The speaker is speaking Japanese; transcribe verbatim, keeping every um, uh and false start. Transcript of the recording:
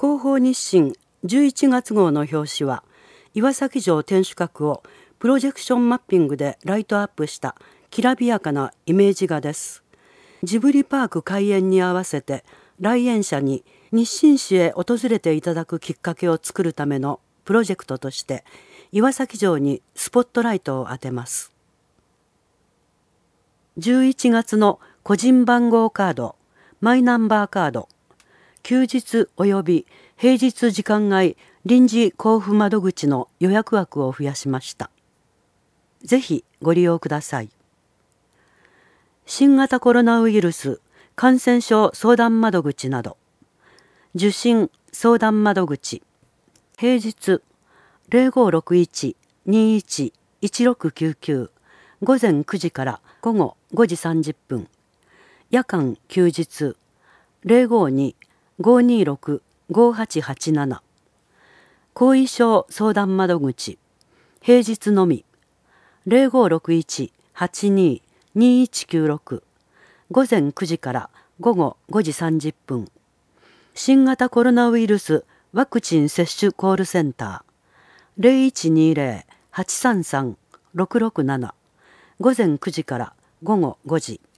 広報日新じゅういちがつ号の表紙は、岩崎城天守閣をプロジェクションマッピングでライトアップしたきらびやかなイメージ画です。ジブリパーク開園に合わせて来園者に日新市へ訪れていただくきっかけを作るためのプロジェクトとして岩崎城にスポットライトを当てます。じゅういちがつの個人番号カード、マイナンバーカード、休日及び平日時間外臨時交付窓口の予約枠を増やしました。ぜひご利用ください。新型コロナウイルス感染症相談窓口など、受診相談窓口、平日 ゼロごろくいち にいち いちろくきゅうきゅう 午前くじから午後ごじさんじゅっぷん、夜間休日 ゼロごに ごにろく ごはちはちなな、後遺症相談窓口、平日のみ ゼロごろくいち はちに にいちきゅうろく、午前くじから午後ごじさんじゅっぷん、新型コロナウイルスワクチン接種コールセンター ゼロいちにゼロ はちさんさん ろくろくなな、午前くじから午後ごじ、